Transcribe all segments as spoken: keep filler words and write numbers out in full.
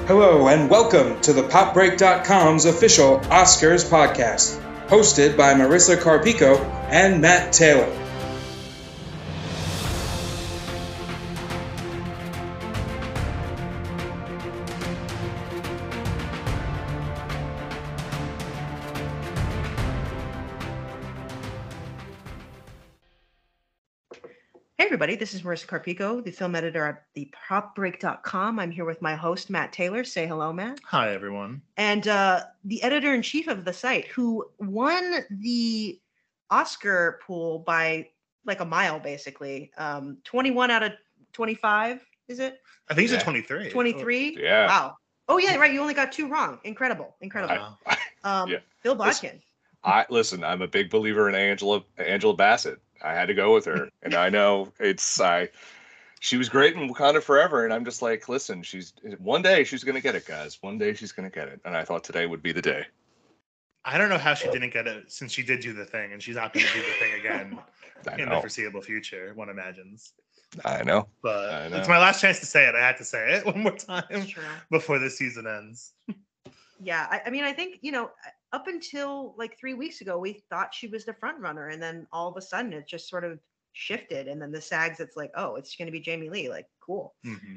Hello and welcome to the Pop Break dot com's official Oscars podcast, hosted by Marissa Carpico and Matt Taylor. Hey everybody, this is Marissa Carpico, the film editor at the Pop Break dot com. I'm here with my host, Matt Taylor. Say hello, Matt. Hi, everyone. And uh, the editor-in-chief of the site, who won the Oscar pool by like a mile, basically. Um, twenty-one out of twenty-five, is it? I think he's Yeah. at twenty-three. twenty-three? Yeah. Wow. Oh, yeah, right. You only got two wrong. Incredible. Incredible. Wow. Um, Yeah. Bill Listen. Bodkin. I listen. I'm a big believer in Angela Angela Bassett. I had to go with her, and I know it's I. She was great in Wakanda Forever, and I'm just like, listen, she's one day she's gonna get it, guys. One day she's gonna get it, and I thought today would be the day. I don't know how she didn't get it since she did do the thing, and she's not going to do the thing again I in the know. foreseeable future, one imagines. I know. But I know. it's my last chance to say it. I had to say it one more time It's true. before the season ends. Yeah, I, I mean, I think, you know, up until like three weeks ago, we thought she was the front runner, and then all of a sudden it just sort of shifted. And then the SAGs, it's like, oh, it's going to be Jamie Lee. Like, cool. Mm-hmm.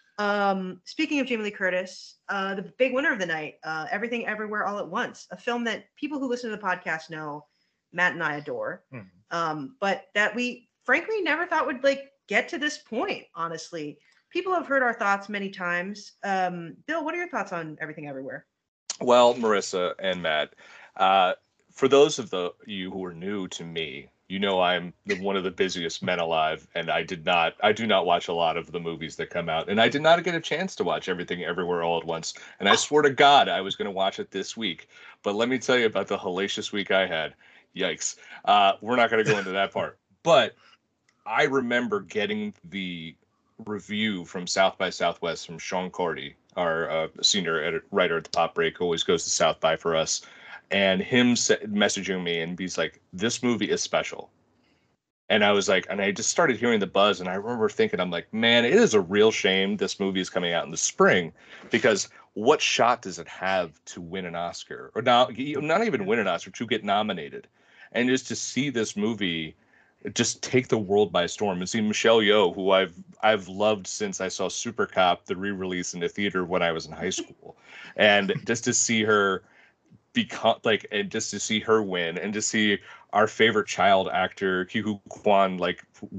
Um, speaking of Jamie Lee Curtis, uh, the big winner of the night, uh, Everything Everywhere All at Once, a film that people who listen to the podcast know Matt and I adore, Mhm. um, but that we frankly never thought would like get to this point. Honestly, people have heard our thoughts many times. Um, Bill, what are your thoughts on Everything Everywhere? Well, Marissa and Matt, uh, for those of the you who are new to me, you know I'm the, one of the busiest men alive, and I did not, I do not watch a lot of the movies that come out, and I did not get a chance to watch Everything Everywhere All at Once, and I swore to God I was going to watch it this week. But let me tell you about the hellacious week I had. Yikes! Uh, we're not going to go into that part, but I remember getting the review from South by Southwest from Sean Cordy, our uh, senior edit- writer at the Pop Break, who always goes to South by for us, and him sa- messaging me and he's like, "This movie is special." And I was like, and I just started hearing the buzz, and I remember thinking, I'm like, man, it is a real shame this movie is coming out in the spring, because what shot does it have to win an Oscar, or not, not even win an Oscar, to get nominated, and just to see this movie just take the world by storm, and see Michelle Yeoh, who I've I've loved since I saw Super Cop, the re-release in the theater when I was in high school, and just to see her become like, and just to see her win, and to see our favorite child actor Ke Huy Quan like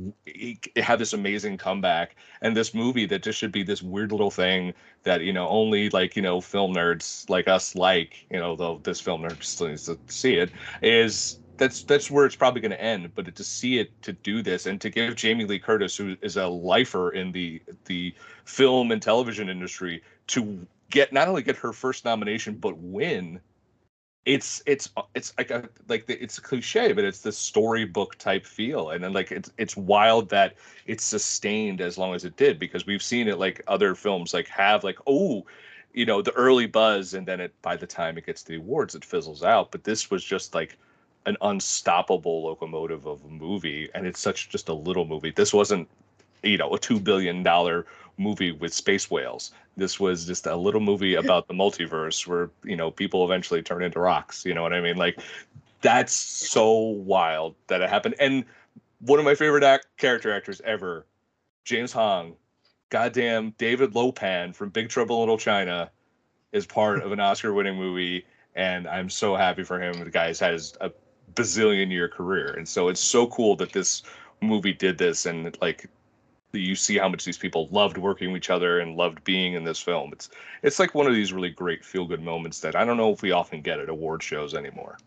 have this amazing comeback, and this movie that just should be this weird little thing that, you know, only like, you know, film nerds like us like, you know, though this film nerd still needs to see it, is that's that's where it's probably going to end. But to see it, to do this, and to give Jamie Lee Curtis, who is a lifer in the the film and television industry, to get not only get her first nomination but win. It's it's it's like a like the, it's a cliche, but it's the storybook type feel, and then like it's it's wild that it's sustained as long as it did, because we've seen it like other films like have like, oh, you know, the early buzz, and then it by the time it gets to the awards it fizzles out. But this was just like an unstoppable locomotive of a movie, and it's such just a little movie. This wasn't, you know, a two billion dollar movie with space whales. This was just a little movie about the multiverse where, you know, people eventually turn into rocks. You know what I mean? Like, that's so wild that it happened. And one of my favorite act- character actors ever, James Hong, goddamn David Lopan from Big Trouble in Little China, is part of an Oscar-winning movie, and I'm so happy for him. The guy's has a bazillion-year career, and so it's so cool that this movie did this, and like, you see how much these people loved working with each other and loved being in this film. It's it's like one of these really great feel-good moments that I don't know if we often get at award shows anymore.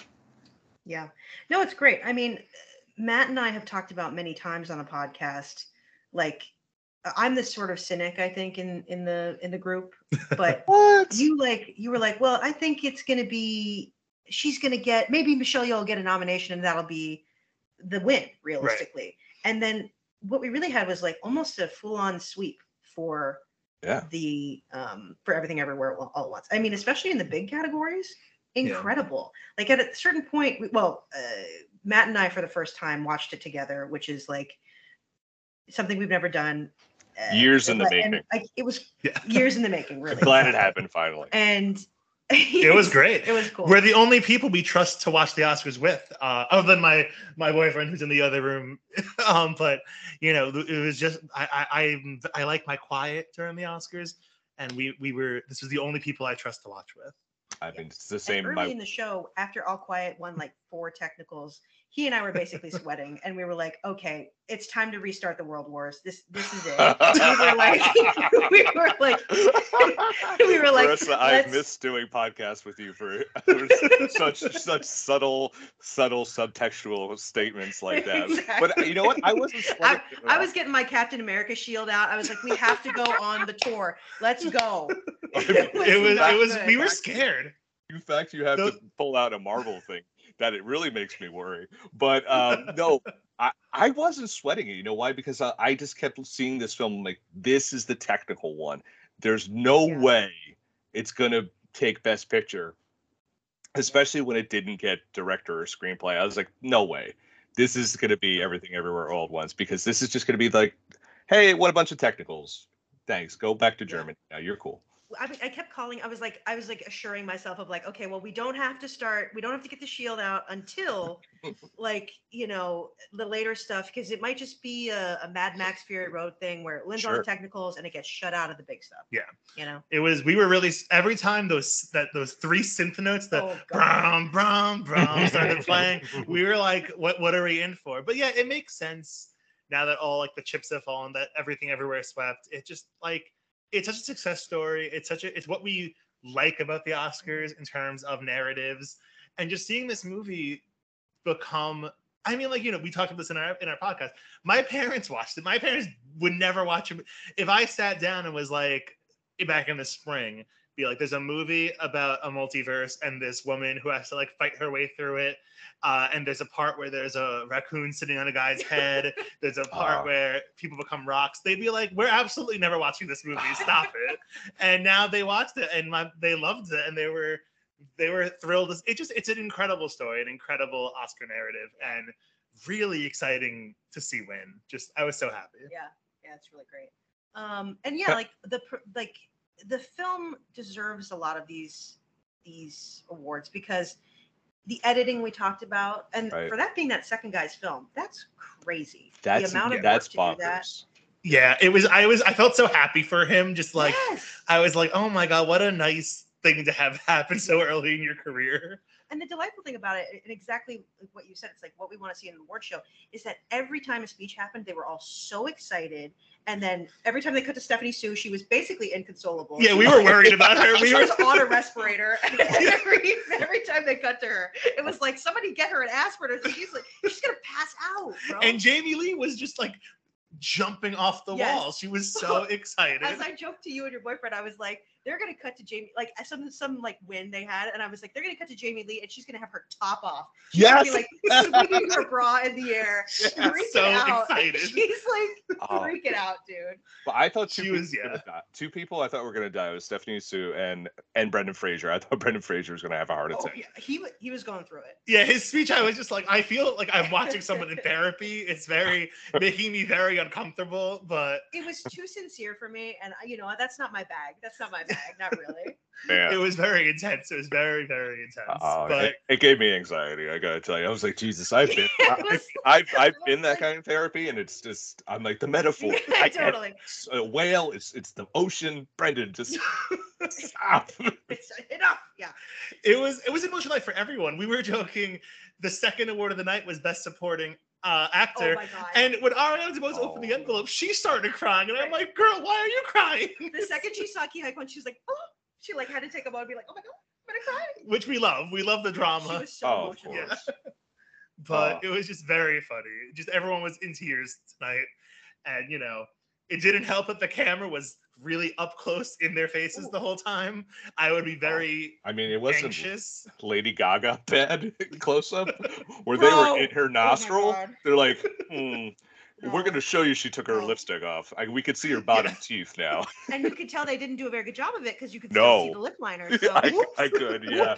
Yeah, no, it's great. I mean, Matt and I have talked about many times on the podcast, like, I'm this sort of cynic, I think, in in the in the group, but What? you like you were like, well, I think it's going to be, she's going to get, maybe Michelle Yeoh will get a nomination, and that'll be the win realistically. Right. And then what we really had was like almost a full-on sweep for yeah. the um for Everything Everywhere All at Once. I mean, especially in the big categories, incredible. Yeah. Like at a certain point, we, well, uh, Matt and I for the first time watched it together, which is like something we've never done. Years in the and, making. and, like, it was Yeah. years in the making, really. Glad it happened finally. And It was great. It was cool. We're the only people we trust to watch the Oscars with, uh, other than my my boyfriend who's in the other room. um, but you know, it was just I I I, I like my quiet during the Oscars, and we we were this was the only people I trust to watch with. I mean, it's the same. And early My, in the show, after All Quiet won like four technicals, he and I were basically sweating, and we were like, "Okay, it's time to restart the World Wars. This, this is it." we were like, we were like, we were like, Marissa, I've missed doing podcasts with you for such such subtle, subtle subtextual statements like that. Exactly. But you know what? I wasn't. I, I was getting my Captain America shield out. I was like, "We have to go on the tour. Let's go." It was. It was. not It was good. we were scared. In fact, you have Those- to pull out a Marvel thing that it really makes me worry. But um, no, I, I wasn't sweating it. You know why? Because I, I just kept seeing this film like, this is the technical one. There's no Yeah. way it's going to take Best Picture, especially when it didn't get director or screenplay. I was like, no way. This is going to be Everything Everywhere All at Once, because this is just going to be like, hey, what a bunch of technicals. Thanks. Go back to Germany. Now you're cool. I mean, I kept calling. I was like, I was like assuring myself of like, okay, well, we don't have to start. We don't have to get the shield out until, like, you know, the later stuff, because it might just be a, a Mad Max Fury Road thing where it wins all Sure. the technicals and it gets shut out of the big stuff. Yeah. You know. It was. We were really every time those that those three synth notes that Oh, God. brum brum brum started playing. We were like, what what are we in for? But yeah, it makes sense now that all like the chips have fallen, that Everything Everywhere swept. It just like. It's such a success story. It's such a it's what we like about the Oscars in terms of narratives, and just seeing this movie become. I mean, like, you know, we talked about this in our in our podcast. My parents watched it. My parents would never watch it. If I sat down and was like, back in the spring, be like, there's a movie about a multiverse and this woman who has to like fight her way through it. Uh, and there's a part where there's a raccoon sitting on a guy's head. There's a part Uh. where people become rocks. They'd be like, we're absolutely never watching this movie. Stop it. And now they watched it and my, they loved it. And they were, they were thrilled. It just, it's an incredible story, an incredible Oscar narrative, and really exciting to see win. Just, I was so happy. Yeah, yeah, it's really great. Um, and yeah, like the pr- like the film deserves a lot of these these awards because the editing we talked about, and Right. for that being that second guy's film, that's crazy. That's the amount of that's work to do that. bonkers. Yeah, it was, I was, I felt so happy for him. Just like, Yes. I was like, oh my God, what a nice thing to have happen so early in your career. And the delightful thing about it, and exactly what you said, it's like what we want to see in an award show, is that every time a speech happened, they were all so excited. And then every time they cut to Stephanie Sue, she was basically inconsolable. Yeah, we were worried about her. We She were was on a respirator. And every, every time they cut to her, it was like, somebody get her an aspirin. She's like, she's going to pass out, bro. and Jamie Lee was just like jumping off the Yes. wall. She was so excited. As I joked to you and your boyfriend, I was like, they're gonna cut to Jamie, like some some like win they had, and I was like, they're gonna cut to Jamie Lee, and she's gonna have her top off. She's Yes. gonna be like swinging her bra in the air, Yeah, freaking so out. excited. She's like Oh. freaking out, dude. But I thought two She people was- were gonna yeah. die. Two people I thought were gonna die. It was Stephanie Sue and and Brendan Fraser. I thought Brendan Fraser was gonna have a heart Oh attack. yeah, he wa- he was going through it. Yeah, his speech, I was just like, I feel like I'm watching someone in therapy. It's very, making me very uncomfortable, but It was too sincere for me, and you know that's not my bag. That's not my bag, not really. Yeah. it was very intense. It was very, very intense. Oh, but it, it gave me anxiety. I gotta tell you, I was like, Jesus, I've been, It I, was I've, so I've been that like- kind of therapy, and it's just, I'm like the metaphor. I can't- Totally. it's a whale. It's, it's the ocean. Brendan, just stop. It's enough. Yeah. it was, it was emotional night for everyone. We were joking. The second award of the night was Best Supporting uh, Oh Actor. my god. And when Ariana DeBose opened the Oh. envelope, she started crying, and I'm like, "Girl, why are you crying?" the second she saw Ki Hai Kwan, she was like, oh, she like had to take a moment and be like, oh my god, I'm gonna cry. Which we love. We love the She drama, was so Oh, of emotional. Yeah. course. but Oh. it was just very funny. Just everyone was in tears tonight, and you know, it didn't help that the camera was really up close in their faces the whole time. I would be very I mean, it wasn't anxious. Lady Gaga bad close up, where Bro. they were in her Oh my nostril. God. They're like, hmm. We're going to show you she took her Oh. lipstick off. I, we could see her bottom teeth now. And you could tell they didn't do a very good job of it because you could No. still see the lip liner. So, I, whoops. I could, yeah.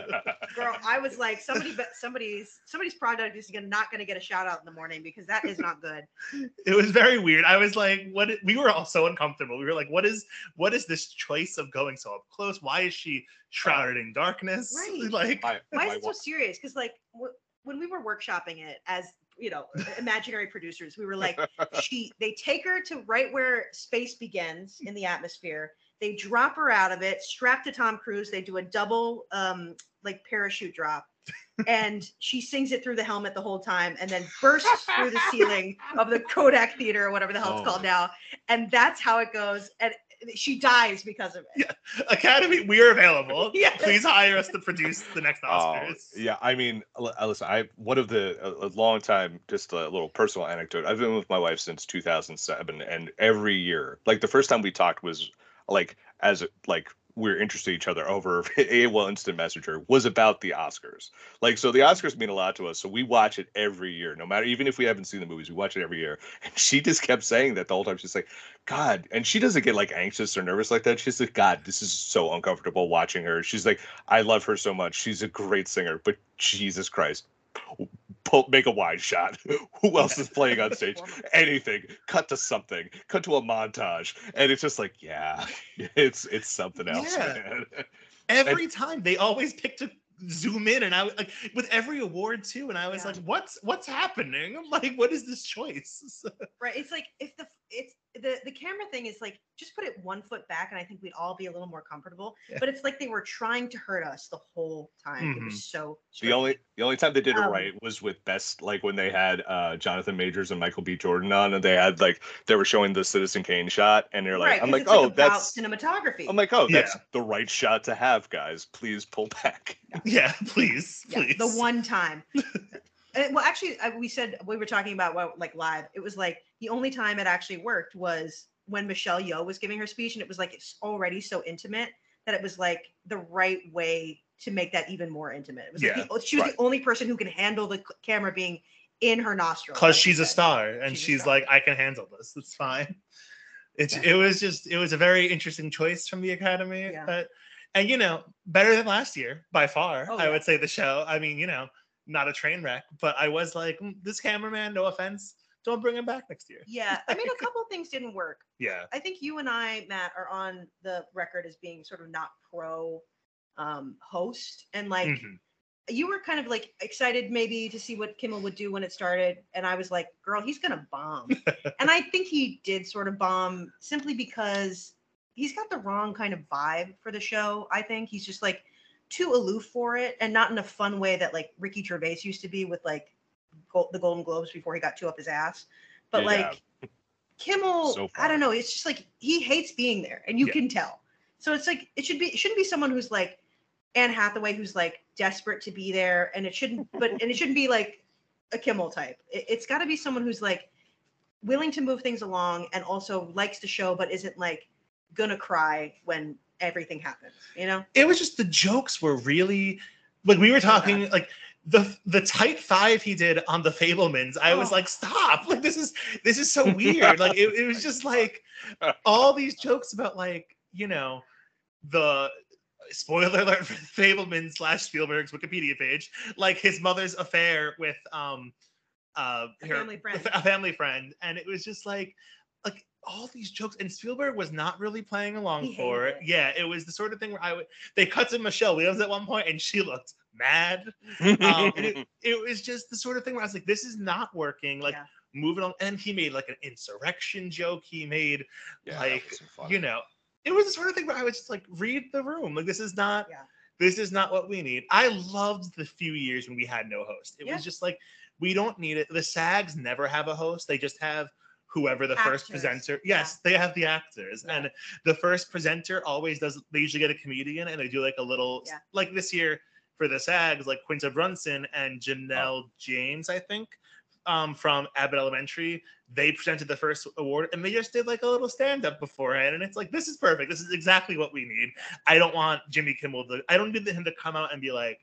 Girl, I was like, somebody, but somebody's somebody's product is gonna, not going to get a shout out in the morning because that is not good. It was very weird. I was like, what? We were all so uncomfortable. We were like, what is what is this choice of going so up close? Why is she shrouded in darkness? Right. Like, I, Why I is it so serious? Because like w- when we were workshopping it as you know imaginary producers, we were like, she they take her to right where space begins in the atmosphere. They drop her out of it, strapped to Tom Cruise. They do a double um like parachute drop. And she sings it through the helmet the whole time and then bursts through the ceiling of the Kodak Theater or whatever the hell it's Oh. called now. And that's how it goes. And she dies because of it. Yeah. Academy, we are available. Yes. Please hire us to produce the next Oh, Oscars. yeah, I mean, l- uh, listen, I one of the a, a long time, just a little personal anecdote. I've been with my wife since two thousand seven, and every year, like the first time we talked was like as like we we're interested in each other over A O L Instant Messenger was about the Oscars. Like, so the Oscars mean a lot to us, so we watch it every year, no matter even if we haven't seen the movies, we watch it every year. And she just kept saying that the whole time. She's like, God, and she doesn't get like anxious or nervous like that. She's like, God, this is so uncomfortable watching her. She's like, I love her so much. She's a great singer, but Jesus Christ, pull, make a wide shot. Who else is playing on stage? Anything. Cut to something. Cut to a montage, and it's just like, yeah, it's it's something else, Yeah. man. Every time they always pick to zoom in, and I was like, with every award too, and I was Yeah. like, what's what's happening? I'm like, what is this choice? Right. It's like if the it's the the camera thing is like just put it one foot back and I think we'd all be a little more comfortable. Yeah. But it's like they were trying to hurt us the whole time. It was so The strange. only the only time they did it Um, right was with Best, like when they had uh, Jonathan Majors and Michael B. Jordan on, and they had like they were showing the Citizen Kane shot, and they're like, right, I'm 'cause like, it's oh, about that's, cinematography. I'm like, oh, that's Yeah. the right shot to have, guys. Please pull back. Yeah, please, Yeah, please. the one time. Uh, well, actually, uh, we said we were talking about what like live. It was like the only time it actually worked was when Michelle Yeoh was giving her speech, and it was like it's already so intimate that it was like the right way to make that even more intimate. It was like Yeah, the, she was right. the only person who can handle the c- camera being in her nostrils. Because like you she's a said. star, and She's a she's star. like, I can handle this. It's fine. It's Yeah. it was just it was a very interesting choice from the Academy. Yeah. But and you know, better than last year by far. Oh, I yeah. would say the show. I mean, you know, not a train wreck, but I was like, "Mm, this cameraman, no offense, don't bring him back next year. Yeah, I mean, a couple things didn't work. Yeah. I think you and I, Matt, are on the record as being sort of not pro um, host, and like Mhm. you were kind of like excited maybe to see what Kimmel would do when it started, and I was like, girl, he's gonna bomb. And I think he did sort of bomb simply because he's got the wrong kind of vibe for the show. I think he's just like too aloof for it, and not in a fun way that like Ricky Gervais used to be with like Gol- the Golden Globes before he got too up his ass. But Yeah. like Kimmel, So I far. don't know. It's just like he hates being there, and you Yeah. can tell. So it's like it should be. It shouldn't be someone who's like Anne Hathaway, who's like desperate to be there, and it shouldn't. But and it shouldn't be like a Kimmel type. It, it's got to be someone who's like willing to move things along and also likes the show, but isn't like gonna cry when everything happens. You know? It was just the jokes were really like we were talking like the the tight five he did on the Fablemans. I was Oh. like, stop! Like this is this is so weird. Like it, it was just like all these jokes about like you know the spoiler alert for Fableman slash Spielberg's Wikipedia page, like his mother's affair with um uh A her- family friend. a family friend, and it was just like like all these jokes, and Spielberg was not really playing along He for it. hated it. Yeah, it was the sort of thing where I would they cut to Michelle Williams at one point, and she looked mad. Um, and it, it was just the sort of thing where I was like, this is not working. Like Yeah. moving on, and he made like an insurrection joke. He made Yeah, that like wasn't funny. you know, it was the sort of thing where I was just like, read the room. Like this is not Yeah. this is not what we need. I loved the few years when we had no host. It Yeah. was just like we don't need it. The SAGs never have a host. They just have whoever the first Actors. presenter. Yes, they have the actors. Yeah. And the first presenter always does they usually get a comedian and they do like a little Yeah. like this year for the SAGs, like Quinta Brunson and Janelle James, I think, um, from Abbott Elementary. They presented the first award and they just did like a little stand-up beforehand. And it's like, this is perfect. This is exactly what we need. I don't want Jimmy Kimmel to I don't need him to come out and be like,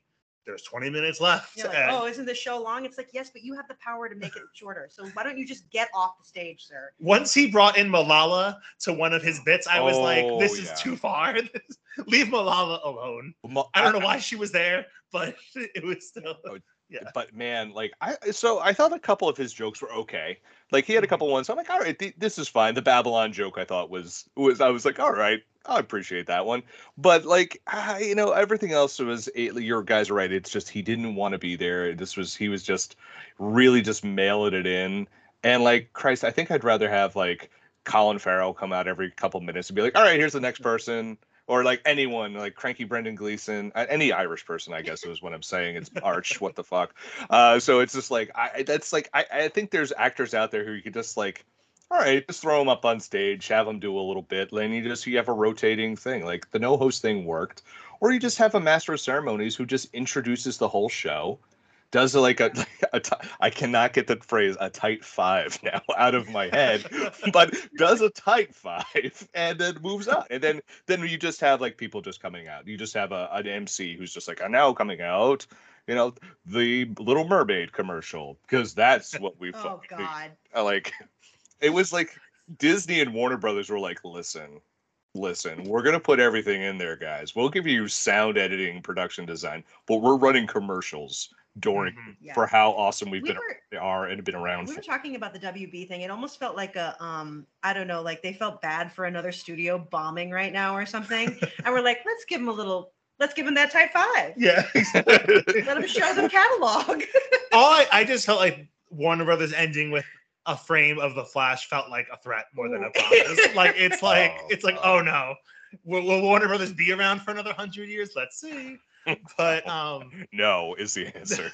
there's twenty minutes left. You're like, and, oh, isn't the show long? It's like, yes, but you have the power to make it shorter. So why don't you just get off the stage, sir? Once he brought in Malala to one of his bits, I was Oh, like, this is yeah. too far. Leave Malala alone. Well, I don't know why she was there, but it was still. Oh, Yeah. But man, like I, so I thought a couple of his jokes were okay. Like he had a Mhm. couple ones. I'm like, all right, th- this is fine. The Babylon joke I thought was was I was like, all right, I appreciate that one. But like, I, you know, everything else was. Your guys are right. It's just he didn't want to be there. This was he was just really just mailing it in. And like Christ, I think I'd rather have like Colin Farrell come out every couple minutes and be like, all right, here's the next person. Or like anyone, like cranky Brendan Gleeson, uh, any Irish person, I guess is what I'm saying. It's Arch, what the fuck. Uh, so it's just like I that's like I, I think there's actors out there who you could just like, all right, just throw them up on stage, have them do a little bit, then you just you have a rotating thing. Like the no host thing worked, or you just have a master of ceremonies who just introduces the whole show. Does like a, a t- I cannot get the phrase a tight five now out of my head, but does a tight five and then moves on, and then then you just have like people just coming out. You just have a an M C who's just like, I'm now coming out, you know, the Little Mermaid commercial because that's what we. Oh God! Like, it was like Disney and Warner Brothers were like, listen. Listen, we're going to put everything in there, guys. We'll give you sound editing, production design, but we're running commercials during Mhm. Yeah. for how awesome we've We been were- are and been around We for. were talking about the W B thing. It almost felt like a, um, I don't know, like they felt bad for another studio bombing right now or something. And we're like, let's give them a little, let's give them that type five. Yeah. Let them show them catalog. All I, I just felt like Warner Brothers ending with a frame of the Flash felt like a threat more than a promise. Like it's like Oh, it's like oh. oh no, will, will Warner Brothers be around for another hundred years? Let's see. But um, No is the answer.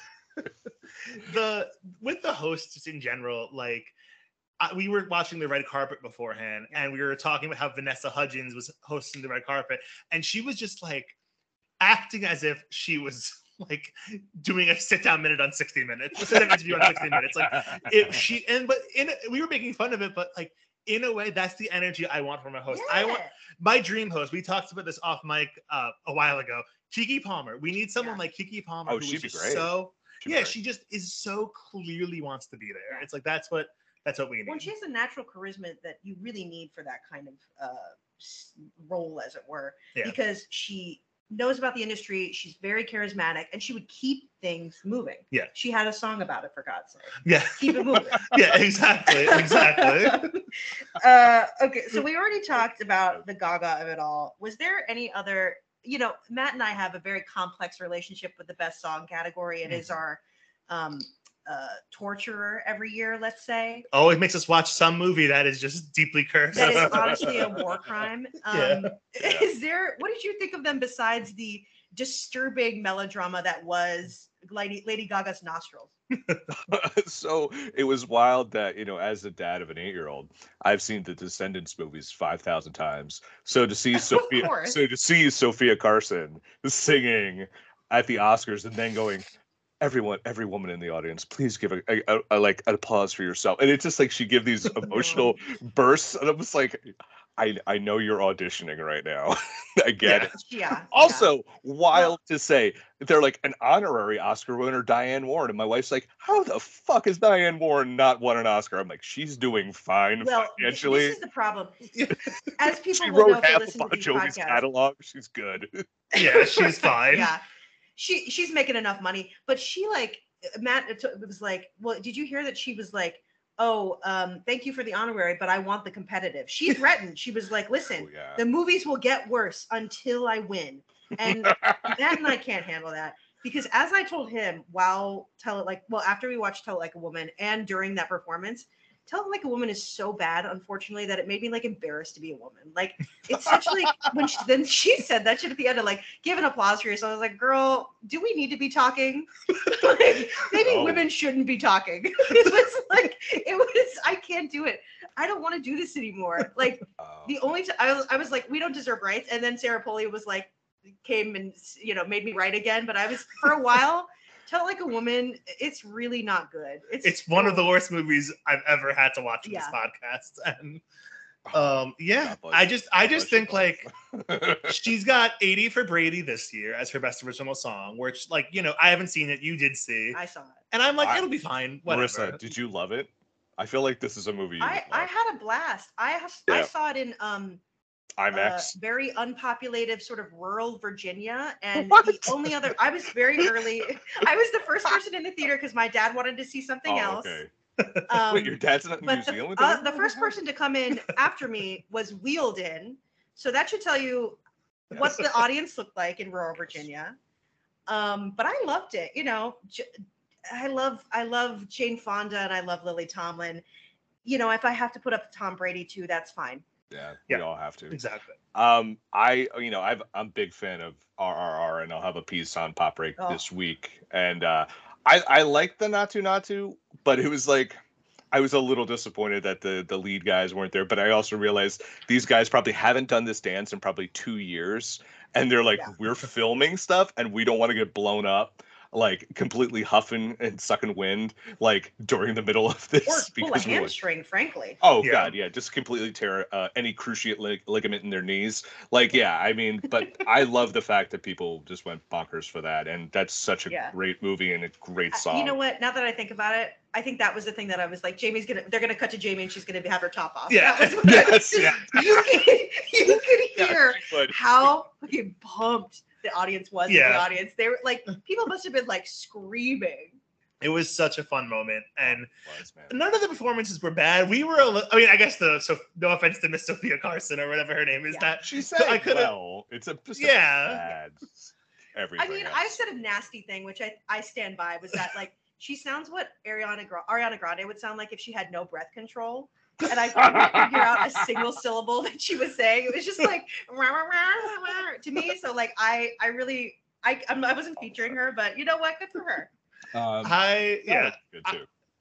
the with the hosts in general, like I, we were watching the red carpet beforehand, and we were talking about how Vanessa Hudgens was hosting the red carpet, and she was just like acting as if she was like doing a sit down minute on sixty minutes, a sit down interview on sixty minutes. Like if she and but in we were making fun of it, but like in a way, that's the energy I want from a host. I want Yeah. my dream host. We talked about this off mic uh, a while ago. Kiki Palmer. We need someone Yeah. like Kiki Palmer Oh, who she'd is be just great. so She'd be yeah, great. she just is so clearly wants to be there. Yeah. It's like that's what that's what we need. Well, she has a natural charisma that you really need for that kind of uh, s- role, as it were, Yeah. because she knows about the industry. She's very charismatic, and she would keep things moving. Yeah. She had a song about it, for God's sake. Yeah. Keep it moving. Yeah, exactly. Exactly. uh, okay, so we already talked about the Gaga of it all. Was there any other? You know, Matt and I have a very complex relationship with the best song category. It is Mhm. our um, uh, torturer every year, let's say. Always makes us watch some movie that is just deeply cursed. That is honestly a war crime. Um, Yeah. Yeah. Is there? What did you think of them besides the disturbing melodrama that was Lady Lady Gaga's nostrils? So it was wild that, you know, as the dad of an eight-year-old, I've seen the Descendants movies five thousand times. So to see Of Sophia, course. so to see Sophia Carson singing at the Oscars and then going, everyone, every woman in the audience, please give a, a, a, a like an applause for yourself. And it's just like she give these emotional bursts, and I'm just like, I I know you're auditioning right now. I get Yeah. it. Yeah. Also, wild to say, they're like an honorary Oscar winner, Diane Warren, and my wife's like, "How the fuck is Diane Warren not won an Oscar?" I'm like, "She's doing fine yeah. Well, th- financially. this is the problem. As people She will know wrote if they half listen of to Bon these Jovi's podcasts. catalog. She's good." Yeah, she's fine. Yeah, she she's making enough money, but she like Matt it t- was like, well, did you hear that she was like, oh, um, thank you for the honorary, but I want the competitive. She threatened. She was like, listen, Oh, yeah. the movies will get worse until I win, and Matt and I can't handle that. Because as I told him while Tell It Like, well, after we watched Tell It Like a Woman and during that performance, Tell It Like a Woman is so bad, unfortunately, that it made me like embarrassed to be a woman. Like it's such like when she, then she said that shit at the end of like give an applause for yourself. I was like, girl, do we need to be talking? Like maybe Oh. women shouldn't be talking. It was like it was. I can't do it. I don't want to do this anymore. Like Um, the only time I was, I was like, we don't deserve rights. And then Sarah Polly was like, came and you know made me right again. But I was for a while. Tell It Like a Woman, it's really not good. It's It's one of the worst movies I've ever had to watch in Yeah. this podcast. And Um, yeah, God bless I you. just, I God just bless think you like both. she's got eighty for Brady this year as her best original song, which like, you know, I haven't seen it. You did see. I saw it. And I'm like, I- it'll be fine. Whatever. Marissa, did you love it? I feel like this is a movie you I, would I love. had a blast. I have, I Yeah. saw it in um uh, IMAX. very unpopulated sort of rural Virginia, and What? the only other I was very early. I was the first person in the theater because my dad wanted to see something Oh, else. okay. Um, Wait, your dad's not in New but the, Zealand? uh, the first person to come in after me was wheeled in, so that should tell you what the audience looked like in rural Virginia. Um, but I loved it. You know, J- I love I love Jane Fonda and I love Lily Tomlin. You know, if I have to put up Tom Brady too, that's fine. Yeah, Yeah. we all have to. Exactly. Um, I, you know, I've, I'm a big fan of R R R, and I'll have a piece on Pop Break Oh. this week. And uh, I, I like the Not To Not To, but it was like, I was a little disappointed that the the lead guys weren't there. But I also realized these guys probably haven't done this dance in probably two years, and they're like, Yeah. we're filming stuff, and we don't want to get blown up, like completely huffing and sucking wind, like during the middle of this. Or pull a because we're like, hamstring, frankly. oh Yeah. god, yeah, just completely tear uh, any cruciate lig- ligament in their knees. Like, yeah, I mean, but I love the fact that people just went bonkers for that, and that's such a Yeah. great movie and a great Uh, song. You know what? Now that I think about it, I think that was the thing that I was like, Jamie's gonna, they're gonna cut to Jamie and she's gonna have her top off. Yeah. That was what I was Yes, just- yeah. You could, you could Yeah, hear but how fucking pumped the audience was. In the Yeah. audience, they were like, people must have been like screaming. It was such a fun moment, and it was, man. none of the performances were bad. We were, a li- I mean, I guess the so no offense to Miss Sophia Carson or whatever her name is. Yeah. That She I said could've- well. It's a just a Yeah. bad everything. I mean, else. I said a nasty thing, which I, I stand by, was that like she sounds what Ariana Gra- Ariana Grande would sound like if she had no breath control. And I couldn't figure out a single syllable that she was saying. It was just like rah, rah, rah, rah, rah, to me. So like I I really I I'm, I wasn't featuring her, but you know what? Good for her. um, I that yeah, was good too.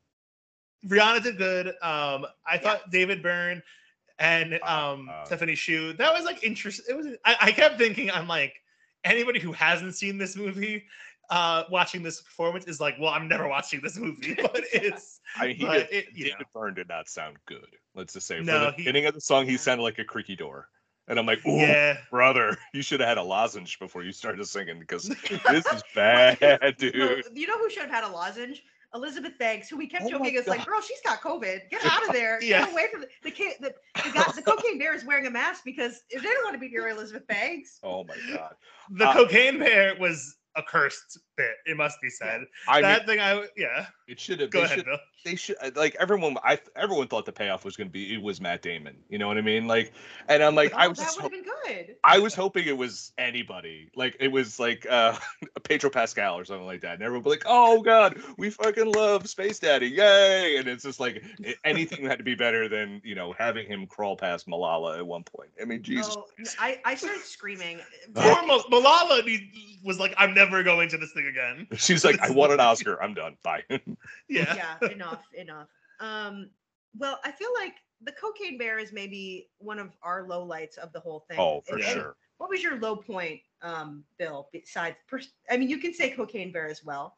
Rihanna did good. Um, I thought David Byrne and um Uh, uh, Stephanie Shu, that was like interesting. It was. I, I kept thinking, I'm like, anybody who hasn't seen this movie, uh, watching this performance is like, well, I'm never watching this movie. But it's I mean, he but did, it, you David know. Byrne did not sound good. Let's just say, for No, the he- beginning of the song, he Yeah. sounded like a creaky door, and I'm like, ooh, Yeah. brother, you should have had a lozenge before you started singing because this is bad, dude. No, you know who should have had a lozenge? Elizabeth Banks, who we kept Oh my joking is like, God. girl, she's got COVID. Get out of there. Yeah. Get away from the the kid. The, the, guy, the cocaine bear is wearing a mask because they don't want to be near Elizabeth Banks. Oh my god. The Uh, cocaine bear was a cursed bit. It must be said. I that mean, thing, I yeah. it should have. Go they ahead, should, Bill. they should like everyone. I everyone thought the payoff was going to be it was Matt Damon. You know what I mean? Like, and I'm like, Oh, I was that just would ho- have been good. I was hoping it was anybody. Like it was like uh Pedro Pascal or something like that. And everyone would be like, oh god, we fucking love Space Daddy. Yay. And it's just like i- anything had to be better than, you know, having him crawl past Malala at one point. I mean, Jesus. Oh, I, I started screaming. Poor Mal- Malala he was like, I'm never going to this thing again. She's like, I won an Oscar. I'm done. Bye. Yeah. yeah, enough, enough. Um, well, I feel like the cocaine bear is maybe one of our lowlights of the whole thing. Oh, for And- and sure. What was your low point, um, Bill? Besides, pers- I mean, you can say cocaine bear as well.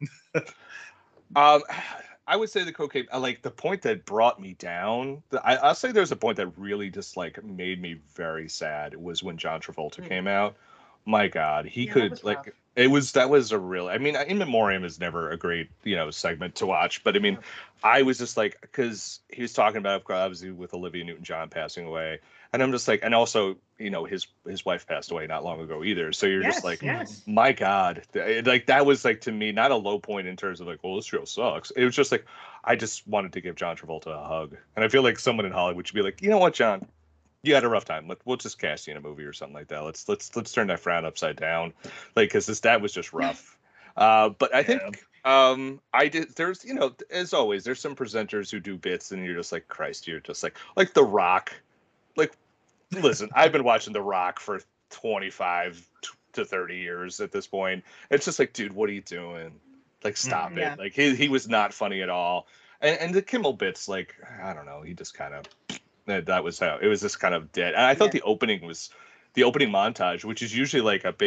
Um, I would say the cocaine, uh, like the point that brought me down. The, I, I'll say there's a point that really just like made me very sad. Was when John Travolta Mm. came out. My God, he Yeah, that could was like rough. it was that was a real. I mean, In Memoriam is never a great you know segment to watch, but I mean, I was just like because he was talking about obviously with Olivia Newton-John passing away, and I'm just like, and also you know his his wife passed away not long ago either. So you're Yes, just like, yes. my God, th- like that was like to me not a low point in terms of like, well, this show sucks. It was just like I just wanted to give John Travolta a hug, and I feel like someone in Hollywood should be like, you know what, John, you had a rough time. Let, we'll just cast you in a movie or something like that. Let's let's let's turn that frown upside down, like because this that was just rough. Uh, but I think um, I did. There's you know as always, there's some presenters who do bits, and you're just like, Christ, you're just like like The Rock, like. Listen, I've been watching The Rock for twenty-five to thirty years at this point. It's just like, dude, what are you doing? Like, stop Yeah. it. Like, he he was not funny at all. And, and the Kimmel bits, like, I don't know, he just kind of that, that was how it was just kind of dead. And I thought Yeah. the opening was the opening montage, which is usually like a big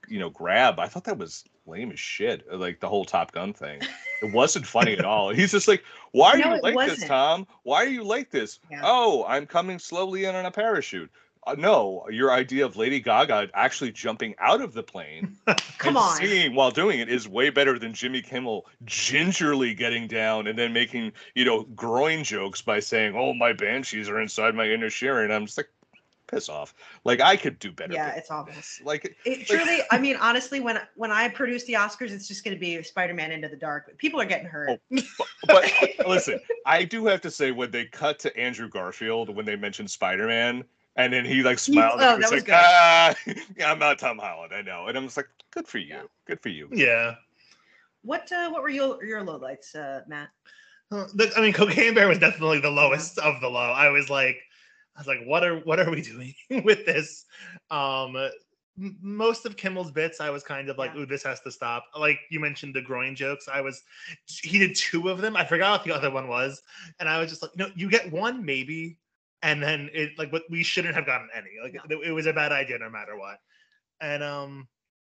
you know, grab. I thought that was lame as shit. Like the whole Top Gun thing. It wasn't funny at all. He's just like, why are No, you it like this, wasn't. Tom? Why are you like this? Yeah. Oh, I'm coming slowly in on a parachute. Uh, no, your idea of Lady Gaga actually jumping out of the plane Come and on. singing while doing it is way better than Jimmy Kimmel gingerly getting down and then making, you know, groin jokes by saying, oh, my banshees are inside my inner Sheeran. I'm just like, piss off. Like, I could do better. Yeah, than it's awful. this. Like, It like- truly, I mean, honestly, when when I produce the Oscars, it's just going to be Spider-Man Into the Dark. But people are getting hurt. Oh, but listen, I do have to say, when they cut to Andrew Garfield, when they mentioned Spider-Man, and then he like smiled oh, and that was was like, good. ah, yeah, I'm not Tom Holland, I know. And I'm just like, good for you. Yeah. Good for you. Yeah. What uh, what were your your lowlights, uh, Matt? Uh, the- I mean, Cocaine Bear was definitely the lowest of the low. I was like, I was like, what are what are we doing with this? Um, m- most of Kimmel's bits, I was kind of like, Yeah. ooh, this has to stop. Like you mentioned the groin jokes. I was, he did two of them. I forgot what the other one was, and I was just like, no, you get one maybe, and then it like, but we shouldn't have gotten any. Like No. it, it was a bad idea no matter what. And um,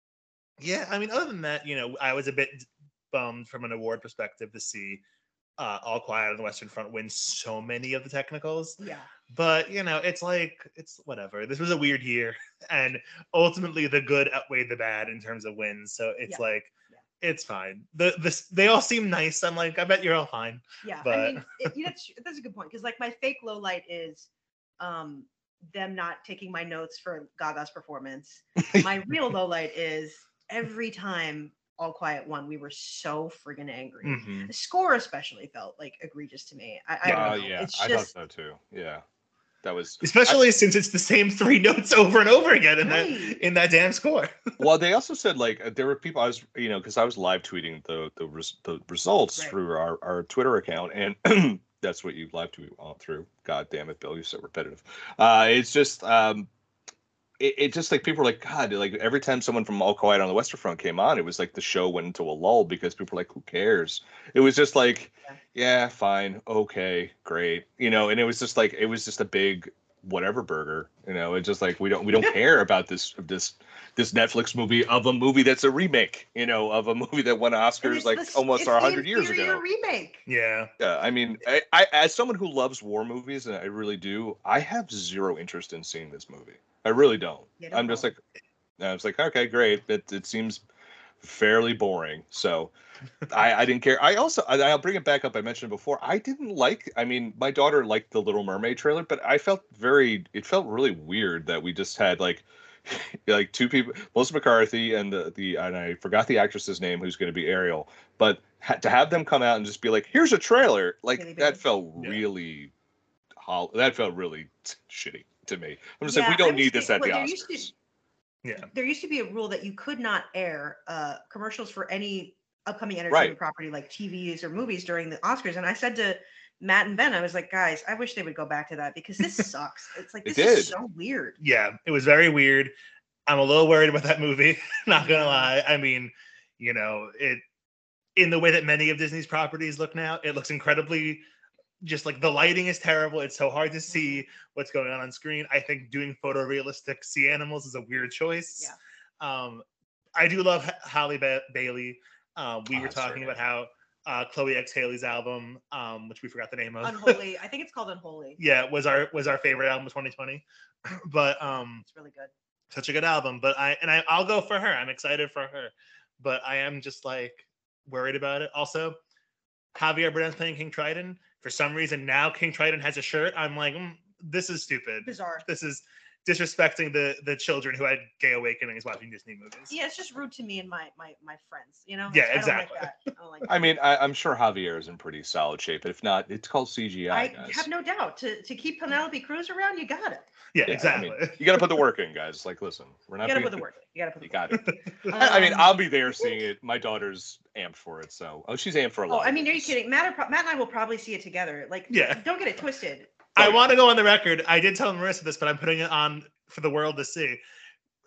yeah, I mean, other than that, you know, I was a bit bummed from an award perspective to see uh, All Quiet on the Western Front win so many of the technicals. Yeah. But, you know, it's like, it's whatever. This was a weird year. And ultimately, the good outweighed the bad in terms of wins. So it's Yeah. like, Yeah. it's fine. The this They all seem nice. I'm like, I bet you're all fine. Yeah, But- I mean, it, you know, that's, that's a good point because like my fake low light is um, them not taking my notes for Gaga's performance. My real low light is every time All Quiet won, we were so friggin' angry. Mhm. The score especially felt like egregious to me. I, I Yeah. don't Oh, know. yeah. It's I just thought so too. Yeah. That was Especially since it's the same three notes over and over again in Right. that in that damn score. well, they also said like uh, there were people I was, you know, because I was live tweeting the the, res, the results Right. through our, our Twitter account, and that's what you live tweet all through. God damn it, Bill, you're so repetitive. Uh, it's just um, it, it just like people were like, God, like every time someone from All Quiet on the Western Front came on, it was like the show went into a lull because people were like, who cares? It was just like, yeah, fine, okay, great, you know, and it was just like it was just a big whatever burger, you know. It's just like we don't we don't care about this this this Netflix movie of a movie that's a remake, you know, of a movie that won and Oscars it's like the s- almost it's a the hundred years inferior ago. remake. Yeah. Yeah, I mean, I, I as someone who loves war movies, and I really do, I have zero interest in seeing this movie. I really don't. Yeah, don't I'm just bother. like, I was like, okay, great. It it seems fairly boring. So I, I didn't care. I also, I, I'll bring it back up. I mentioned it before. I didn't like, I mean, my daughter liked the Little Mermaid trailer, but I felt very, it felt really weird that we just had like, like two people, Melissa McCarthy and the, the, and I forgot the actress's name who's going to be Ariel, but ha- to have them come out and just be like, here's a trailer, like Really that big. felt Yeah. really, hol- that felt really shitty to me. I'm just Yeah, like, we I don't was need this think- at the well, there used to- Oscars. Yeah. There used to be a rule that you could not air uh, commercials for any upcoming entertainment Right. property like T Vs or movies during the Oscars. And I said to Matt and Ben, I was like, guys, I wish they would go back to that because this sucks. It's like It this is did. so weird. Yeah, it was very weird. I'm a little worried about that movie. Not gonna lie. I mean, you know, it in the way that many of Disney's properties look now, it looks incredibly just like the lighting is terrible. It's so hard to see what's going on on screen. I think doing photorealistic sea animals is a weird choice. Yeah. Um, I do love H- Halle ba- Bailey. Um, we Oh, were that's her talking about name. how uh, Chloe X Haley's album, um, which we forgot the name of. Unholy. I think it's called Unholy. yeah, was our was our favorite album of twenty twenty. but um, It's really good. such a good album. But I and I, I'll go for her. I'm excited for her. But I am just like worried about it. Also, Javier Bardem's playing King Triton. For some reason, now King Triton has a shirt. I'm like, mm, this is stupid. Bizarre. This is disrespecting the the children who had gay awakenings watching Disney movies. Yeah, it's just rude to me and my my my friends. You know. Yeah, I don't exactly. Like that. I don't like I that. mean, I, I'm sure Javier is in pretty solid shape, but if not, it's called C G I, I guys. have no doubt to to keep Penelope Cruz around. You got it. Yeah, Yeah, I exactly. mean, you got to put the work in, guys. Like, listen, we're You not. got to being- put the work. in. You got to put the You work. got it. in. I I mean, Um, I'll be there seeing it. My daughter's amped for it, so oh, she's amped for a Oh, lot. I of mean, are you things. kidding? Matt, are pro- Matt and I will probably see it together. Like, Yeah. don't get it twisted. I want to go on the record. I did tell Marissa this, but I'm putting it on for the world to see.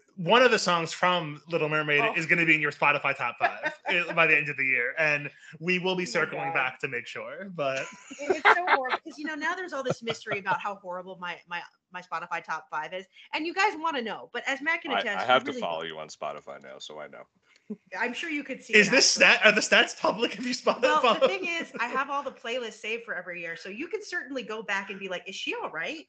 one of the songs from Little Mermaid Oh. is going to be in your Spotify top five by the end of the year, and we will be Oh my circling God. back to make sure. But It- it's so horrible because you know now there's all this mystery about how horrible my my my Spotify top five is, and you guys want to know. But as Matt can I, attest, I have you to really follow don't. you on Spotify now, so I know. I'm sure you could see. is it, this actually. stat? Are the stats public? If you spot Well, follow? the thing is, I have all the playlists saved for every year, so you can certainly go back and be like, "Is she all right?"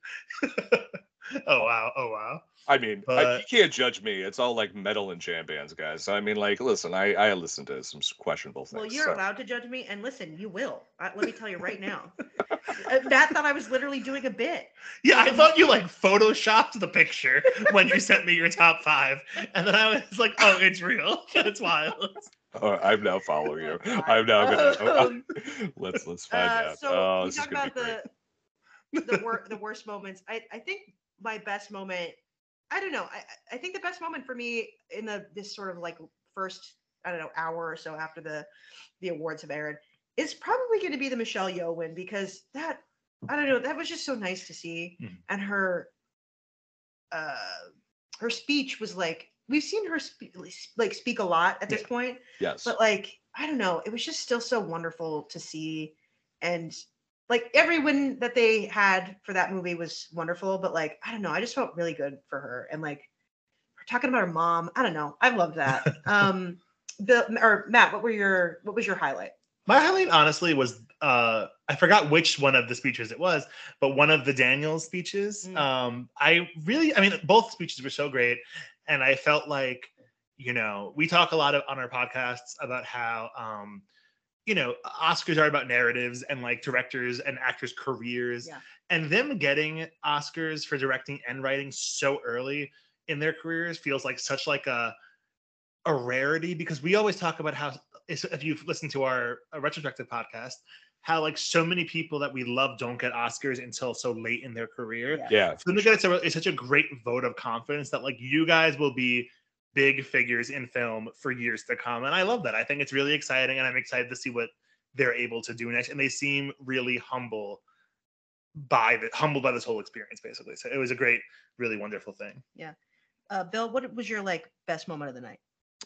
oh wow! Oh wow! I mean, I, But- you can't judge me. It's all like metal and jam bands, guys. I mean, like, listen, I, I listen to some questionable things. Well, you're so. allowed to judge me, and listen, you will. Uh, let me tell you right now. Uh, Matt thought I was literally doing a bit. Yeah, I thought you like photoshopped the picture when you sent me your top five, and then I was like, "Oh, it's real. That's wild." Oh, I'm now following you. God. I'm now gonna. oh, Um, let's let's find Uh, out. so oh, we this is talk gonna about be great. the the, wor- the worst moments. I, I think my best moment. I don't know. I, I think the best moment for me in the this sort of like first I don't know hour or so after the the awards have aired is probably going to be the Michelle Yeoh win because that I don't know that was just so nice to see Mhm. and her uh her speech was like we've seen her spe- like speak a lot at this Yeah. point. Yes. But like, I don't know, it was just still so wonderful to see. And like every win that they had for that movie was wonderful. But like, I don't know, I just felt really good for her. And like we're talking about her mom. I don't know. I love that. um the or Matt, what were your what was your highlight? My highlight, honestly, was uh, I forgot which one of the speeches it was, but one of the Daniels speeches. Mm. Um, I really, I mean, both speeches were so great, and I felt like, you know, we talk a lot of, on our podcasts about how, um, you know, Oscars are about narratives and like directors and actors' careers, Yeah. and them getting Oscars for directing and writing so early in their careers feels like such like a a rarity because we always talk about how if you've listened to our, our retrospective podcast, how like so many people that we love don't get Oscars until so late in their career. Yeah. Yeah. For them to get it, so it's such a great vote of confidence that like you guys will be big figures in film for years to come, and I love that. I think it's really exciting, and I'm excited to see what they're able to do next. And they seem really humble by the humbled by this whole experience, basically. So it was a great, really wonderful thing. Uh, Bill, what was your like best moment of the night?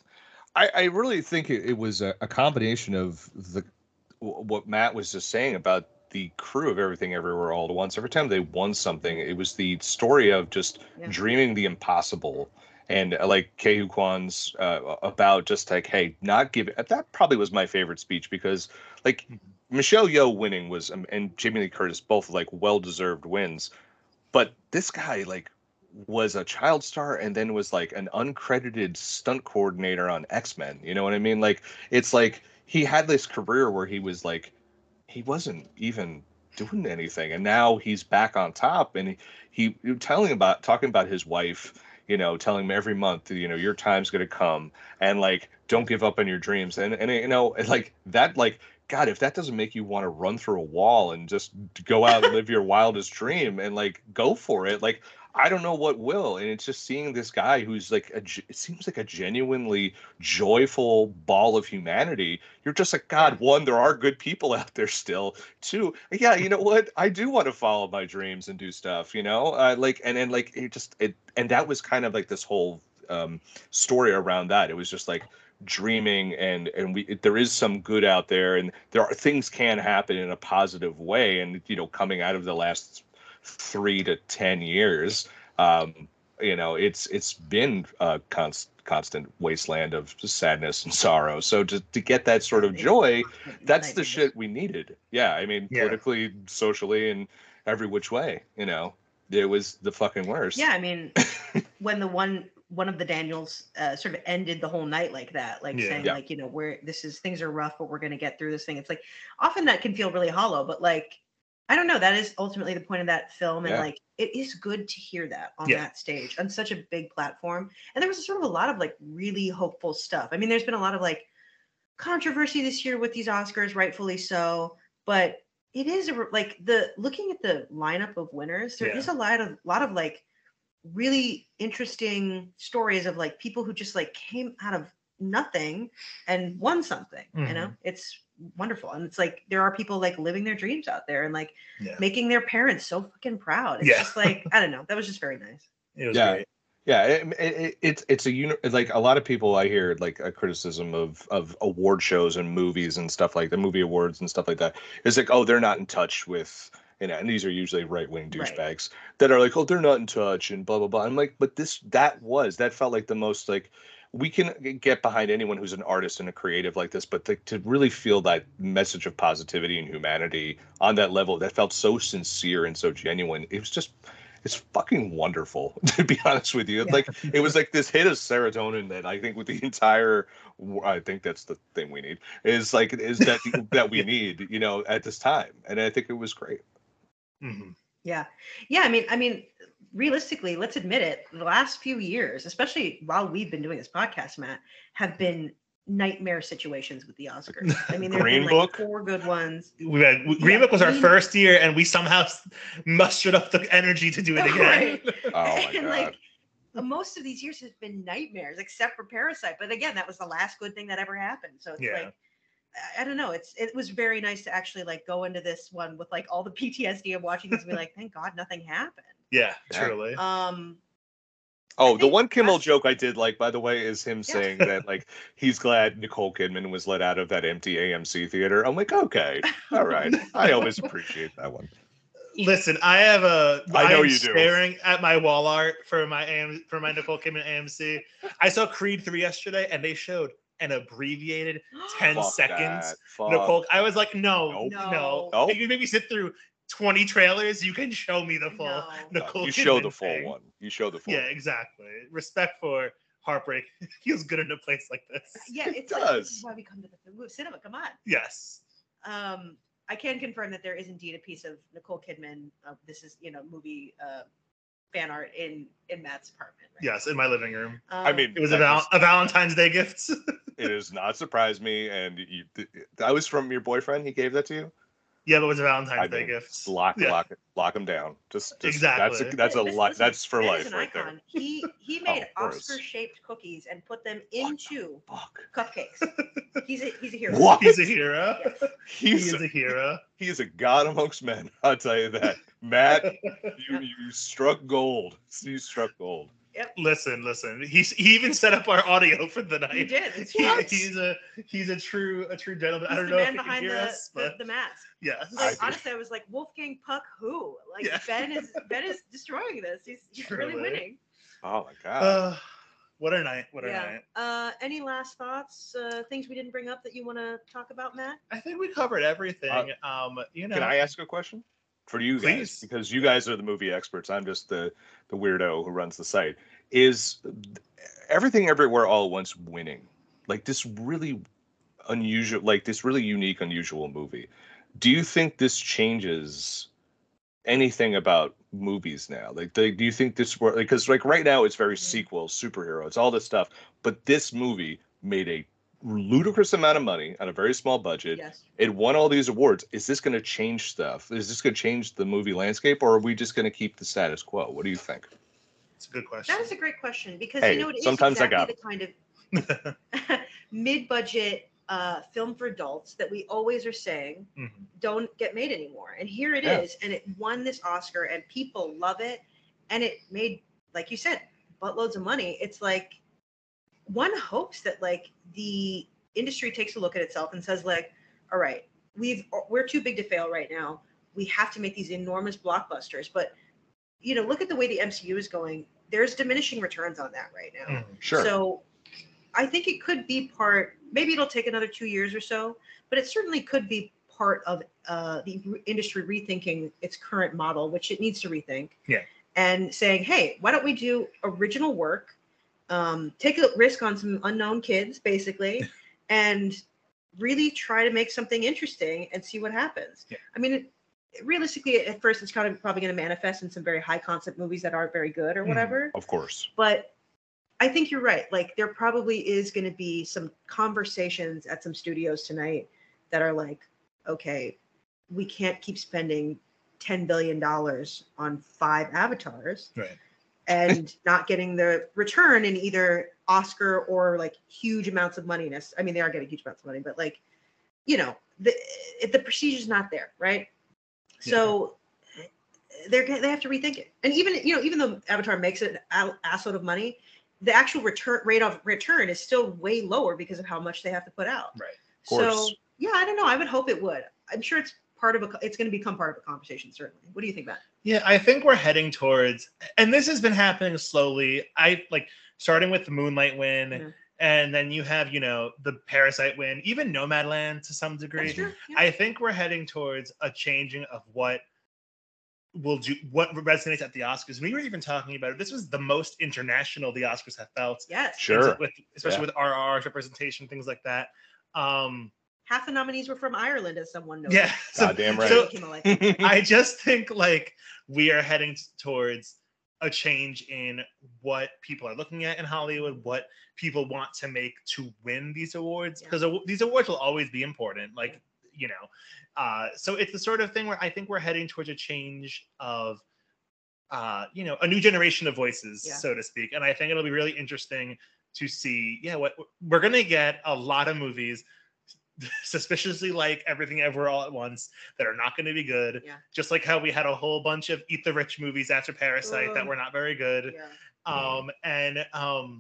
I, I really think it, it was a, a combination of the what Matt was just saying about the crew of Everything Everywhere All at Once. Every time they won something, it was the story of just Yeah. dreaming the impossible. And uh, like Ke Huy Quan's uh, about just like, hey, not give it. That probably was my favorite speech because like Michelle Yeoh winning was um, and Jamie Lee Curtis both like well-deserved wins. But this guy like was a child star and then was like an uncredited stunt coordinator on X-Men. You know what I mean? Like it's like he had this career where he was like he wasn't even doing anything, and now he's back on top. And he, he telling about talking about his wife, you know, telling him every month, you know, your time's gonna come, and like don't give up on your dreams. And and you know, like that, like God, if that doesn't make you want to run through a wall and just go out and live your wildest dream and like go for it, like I don't know what will. And it's just seeing this guy who's like a, ge- it seems like a genuinely joyful ball of humanity. You're just like, God, one, there are good people out there still. Two, yeah, you know what? I do want to follow my dreams and do stuff, you know, uh, like, and then like it just, it, and that was kind of like this whole um, story around that. It was just like dreaming and, and we, there is some good out there and there are things can happen in a positive way. And, you know, coming out of the last three to ten years, um you know it's it's been a const, constant wasteland of sadness and sorrow, so to, to get that sort of joy, that's the shit we needed. Yeah, I mean, Yeah. politically, socially, and every which way, you know it was the fucking worst. Yeah, I mean, when the one one of the Daniels uh, sort of ended the whole night like that, like Yeah. saying Yeah. like, you know, we're this is things are rough, but we're gonna get through this thing. It's like often that can feel really hollow, but like I don't know. That is ultimately the point of that film, and Yeah. like it is good to hear that on Yeah. that stage on such a big platform. And there was sort of a lot of like really hopeful stuff. I mean, there's been a lot of like controversy this year with these Oscars, rightfully so. But it is a, like the looking at the lineup of winners, there Yeah. is a lot of lot of like really interesting stories of like people who just like came out of nothing and won something. You know, it's wonderful, and it's like there are people like living their dreams out there and like Yeah. making their parents so fucking proud. It's Yeah. just like I don't know. That was just very nice. It was Yeah. great. Yeah, it, it, it's it's a uni- like a lot of people I hear like a criticism of of award shows and movies and stuff like the movie awards and stuff like that. It's like, oh, they're not in touch with, you know, and these are usually right wing Right. douchebags that are like, oh, they're not in touch and blah blah blah. I'm like, but this that was that felt like the most like we can get behind anyone who's an artist and a creative like this, but to, to really feel that message of positivity and humanity on that level that felt so sincere and so genuine. It was just it's fucking wonderful, to be honest with you. Yeah. Like it was like this hit of serotonin that I think with the entire, I think that's the thing we need is like is that that we need, you know, at this time, and I think it was great. Mm-hmm. Yeah, yeah. I mean, I mean, realistically, let's admit it. The last few years, especially while we've been doing this podcast, Matt, have been nightmare situations with the Oscars. I mean, there's Green been like Book? four good ones. We had Green Yeah, Book was our Green- first year, and we somehow s- mustered up the energy to do it again. Right. Oh my and god. like most of these years have been nightmares, except for Parasite. But again, that was the last good thing that ever happened. So it's Yeah. like, I- I don't know. It's it was very nice to actually like go into this one with like all the P T S D of watching this and be like, thank God nothing happened. Yeah, Yeah. truly. Um, Oh, I the think one Kimmel that's- joke I did like, by the way, is him Yeah. saying that like he's glad Nicole Kidman was let out of that empty A M C theater. I'm like, okay, all right. I always appreciate that one. Listen, I have a. I know I'm you do. staring at my wall art for my A M, for my Nicole Kidman A M C. I saw Creed three yesterday, and they showed an abbreviated ten Fuck seconds. that. Fuck. Nicole, I was like, no, Nope. no. No. Nope. If you maybe sit through twenty trailers, you can show me the full No. Nicole you show Kidman the full thing. one. You show the full Yeah, one. exactly. Respect for Heartbreak. Feels good in a place like this. Yeah, it's It like, this does. is why we come to the cinema. Come on. Yes. Um, I can confirm that there is indeed a piece of Nicole Kidman. Uh, this is you know movie uh, fan art in in Matt's apartment. Right? Yes, in my living room. Um, I mean, It was a, that val- just- a Valentine's Day gift. it does not surprise me. And you, th- that was from your boyfriend. He gave that to you. Yeah, but it was a Valentine's I Day mean, gift. Lock, Yeah. lock, lock him down. Just, just Exactly. That's a, that's a This- lot. listen, That's for Matt life is an right there. icon. He he Oh, made of course. Oscar-shaped cookies and put them into Fuck. cupcakes. He's a he's a hero. What? He's a hero. Yes. He He's is a hero. he is a god amongst men. I'll tell you that, Matt. You you struck gold. You struck gold. Listen, listen. He's he even set up our audio for the night. He did. It's He- true. he's a he's a true a true gentleman. I He's don't the know man if he can behind hear the, us, the, but the mask. yes. Like, I do. honestly, I was like, Wolfgang Puck, who? Like Yeah. Ben is Ben is destroying this. He's, he's really Truly. winning. Oh my god. Uh, what a night! What a Yeah. night! Uh, any last thoughts? Uh, things we didn't bring up that you want to talk about, Matt? I think we covered everything. um, you know, Can I ask a question for you guys? Please. Because you guys are the movie experts. I'm just the the weirdo who runs the site. Is Everything Everywhere All at Once winning? Like this really unusual, like this really unique, unusual movie. Do you think this changes anything about movies now? Like, do do you think this were because like right now it's very sequel, superhero, it's all this stuff, but this movie made a ludicrous amount of money on a very small budget. Yes. It won all these awards. Is this going to change stuff? Is this going to change the movie landscape, or are we just going to keep the status quo? What do you think? it's a good question. That is a great question because Hey, you know it is sometimes I exactly got the kind of mid-budget uh, film for adults that we always are saying Mhm. don't get made anymore. And here it is, Yeah. and it won this Oscar, and people love it, and it made, like you said, buttloads of money. It's like one hopes that like the industry takes a look at itself and says like, all right, we've we're too big to fail right now. We have to make these enormous blockbusters, but you know, look at the way the M C U is going. There's diminishing returns on that right now. Mhm. Sure. So I think it could be part, maybe it'll take another two years or so, but it certainly could be part of uh, the re- industry rethinking its current model, which it needs to rethink. Yeah. And saying, hey, why don't we do original work, um, take a risk on some unknown kids, basically, and really try to make something interesting and see what happens. Yeah. I mean, it, realistically, at first, it's kind of probably going to manifest in some very high concept movies that aren't very good or Mhm. whatever. Of course. But I think you're right. Like there probably is going to be some conversations at some studios tonight that are like, okay, we can't keep spending ten billion dollars on five avatars Right. and not getting the return in either Oscar or like huge amounts of money. I mean, they are getting huge amounts of money, but like, you know, the, the prestige is not there. Right. So they're they have to rethink it. And even you know even though Avatar makes an assload of money, the actual return rate of return is still way lower because of how much they have to put out. Right. Of course. So yeah, I don't know. I would hope it would. I'm sure it's part of a. It's going to become part of a conversation. Certainly. What do you think, Matt? Yeah, I think we're heading towards, and this has been happening slowly. I like starting with the Moonlight win, Yeah. and then you have you know the Parasite win, even Nomadland to some degree. That's true. Yeah. I think we're heading towards a changing of what will do, what resonates at the Oscars. We were even talking about it. This was the most international the Oscars have felt. Yes. Sure. With, especially Yeah. with R R representation, things like that. Um, Half the nominees were from Ireland, as someone noted. yeah. So, Goddamn right. so Kimmel, I think. I just think like we are heading towards a change in what people are looking at in Hollywood, what people want to make to win these awards, Yeah. because these awards will always be important. Like, you know, uh, so it's the sort of thing where I think we're heading towards a change of, uh, you know, a new generation of voices, Yeah. so to speak. And I think it'll be really interesting to see, yeah, what we're going to get a lot of movies suspiciously like Everything Everywhere All at Once that are not going to be good. Yeah. Just like how we had a whole bunch of Eat the Rich movies after Parasite that Ugh. were not very good. Yeah. Um, and um,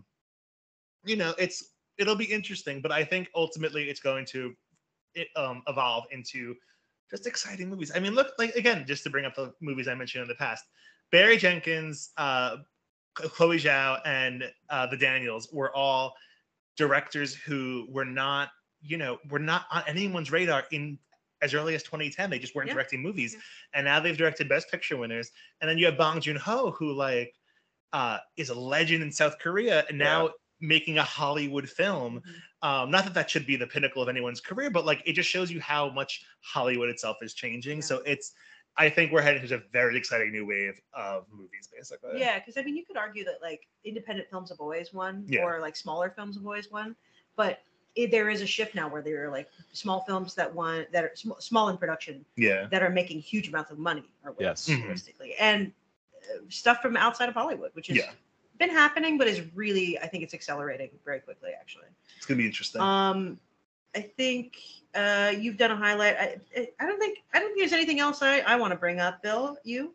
you know, it's it'll be interesting, but I think ultimately it's going to it, um, evolve into just exciting movies. I mean, look, like again, just to bring up the movies I mentioned in the past, Barry Jenkins, uh, Chloe Zhao, and uh, the Daniels were all directors who were not, you know, were not on anyone's radar in as early as twenty ten. They just weren't Yeah. directing movies, Yeah. and now they've directed Best Picture winners. And then you have Bong Joon-ho, who like uh, is a legend in South Korea, and now Yeah. making a Hollywood film. Mhm. Um, not that that should be the pinnacle of anyone's career, but like it just shows you how much Hollywood itself is changing. Yeah. So it's, I think we're heading to a very exciting new wave of movies, basically. Yeah, because I mean, you could argue that like independent films have always won, Yeah. or like smaller films have always won, but it, there is a shift now where there are like small films that won that are sm- small in production Yeah. that are making huge amounts of money, or winning, Yes. Mhm. realistically, and uh, stuff from outside of Hollywood, which has Yeah. been happening, but is really, I think it's accelerating very quickly, actually. It's gonna be interesting. Um, I think uh, you've done a highlight. I, I I don't think I don't think there's anything else I, I want to bring up. Bill, you?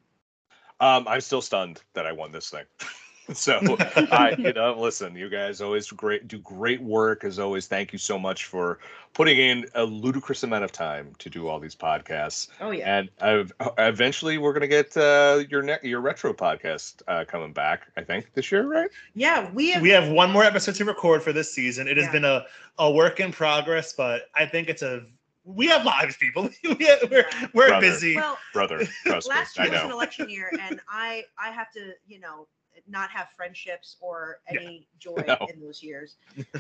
Um, I'm still stunned that I won this thing. So I, you know, listen, you guys always great, do great work as always. Thank you so much for putting in a ludicrous amount of time to do all these podcasts. Oh yeah. And I've, eventually, we're gonna get uh, your ne- your retro podcast uh, coming back. I think this year, right? Yeah, we have. We have one more episode to record for this season. It has Yeah. been a, a work in progress, but I think it's a we have lives, people. we have, we're we're Brother. busy. well, Brother, trust me, last I year was an know. election year, and I I have to you know not have friendships or any joy No. in those years.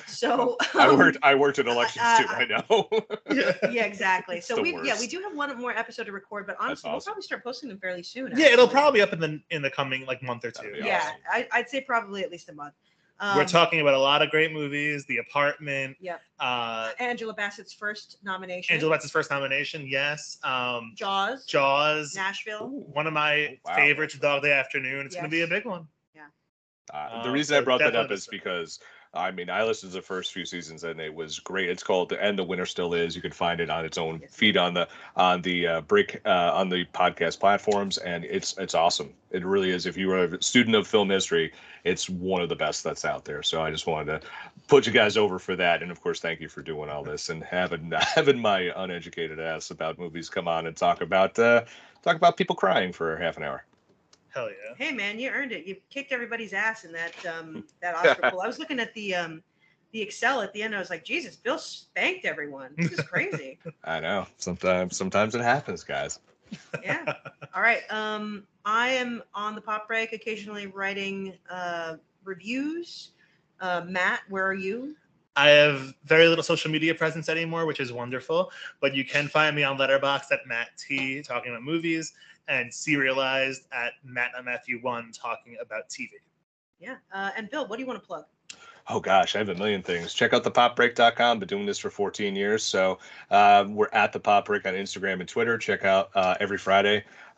So I um, worked. I worked in elections uh, too. I know. yeah. Yeah, exactly. So the we yeah we worst. do have one more episode to record, but honestly, we'll awesome. probably start posting them fairly soon. Yeah, it'll actually. probably be up in the in the coming like month or two. That'd be Yeah, awesome. I, I'd say probably at least a month. Um, We're talking about a lot of great movies. The Apartment. Yeah. Uh, Angela Bassett's first nomination. Angela Bassett's first nomination. Yes. Um, Jaws. Jaws. Nashville. One of my Oh, wow. favorites, Dog Day Afternoon. It's going to be a Yes. big one. Uh, the Uh, reason so I brought that up definitely is because I mean I listened to the first few seasons and it was great. It's called "And the Winner Still Is." You can find it on its own Yes. feed on the on the uh, break uh, on the podcast platforms, and it's it's awesome. It really is. If you are a student of film history, it's one of the best that's out there. So I just wanted to put you guys over for that, and of course, thank you for doing all this and having having my uneducated ass about movies come on and talk about uh, talk about people crying for half an hour. Hell yeah. Hey man, you earned it. You kicked everybody's ass in that um that Oscar poll. I was looking at the um the Excel at the end. I was like, Jesus, Bill spanked everyone. This is crazy. I know. Sometimes sometimes it happens, guys. Yeah. All right. Um, I am on the Pop Break, occasionally writing uh reviews. Uh, Matt, where are you? I have very little social media presence anymore, which is wonderful. But you can find me on Letterboxd at Matt T talking about movies, and Serialized at Matt Matthew One talking about T V. Yeah. Uh, and Bill, what do you want to plug? Oh gosh, I have a million things. Check out the pop break dot com. Been doing this for fourteen years. So uh, we're at the Pop Break on Instagram and Twitter. Check out uh, every Friday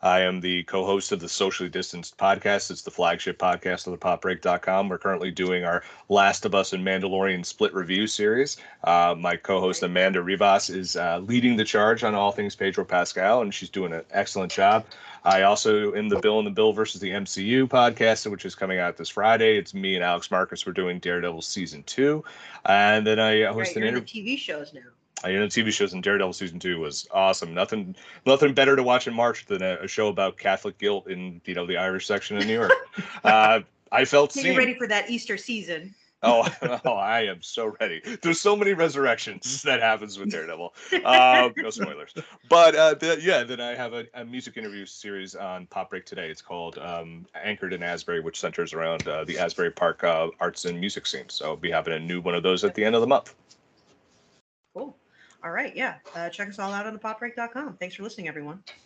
I am the co-host of the Socially Distanced podcast. It's the flagship podcast of the pop break dot com. We're currently doing our Last of Us and Mandalorian split review series. Uh, my co-host Amanda Rivas is uh, leading the charge on all things Pedro Pascal, and she's doing an excellent job. I also am the Bill and the Bill versus the M C U podcast, which is coming out this Friday. It's me and Alex Marcus. We're doing Daredevil season two, and then I host right, an you're interview. in the T V shows now. I know T V shows, and Daredevil season two was awesome. Nothing, nothing better to watch in March than a, a show about Catholic guilt in you know the Irish section of New York. uh, I felt Get seen. ready for that Easter season. Oh, oh, I am so ready. There's so many resurrections that happens with Daredevil. Uh, no spoilers. But uh, the, yeah, then I have a, a music interview series on Pop Break today. It's called um, Anchored in Asbury, which centers around uh, the Asbury Park uh, arts and music scene. So I'll be having a new one of those at the end of the month. Cool. All right. Yeah. Uh, check us all out on the pop break dot com. Thanks for listening, everyone.